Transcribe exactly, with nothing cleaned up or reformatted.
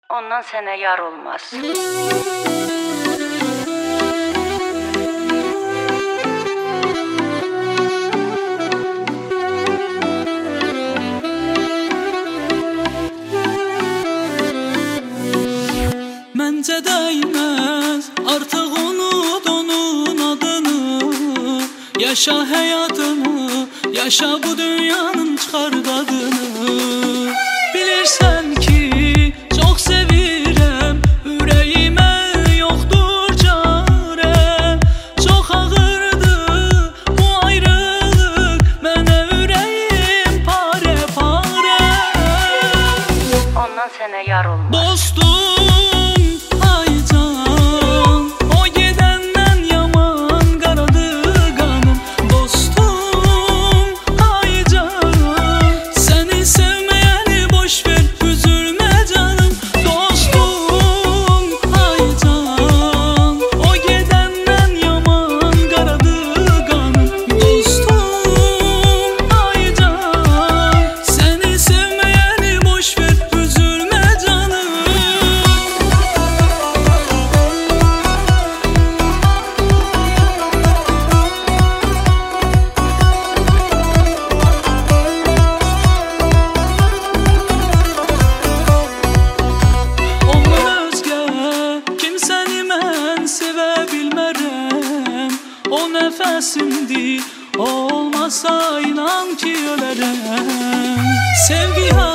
ondan sənə yar olmaz. Məncə dəyməz artıq unut onun adını. Yaşa həyatını, yaşa bu dünyanın çıxar qadını. Bilirsən ki, çox sevirəm, ürəyimə yoxdur çarə. Çox ağırdır bu ayrılıq, mənə ürəyim pare pare. Ondan sənə yar olmaz. Dostum o nəfəsimdir, olmasa inan ki ölərəm. Sevgi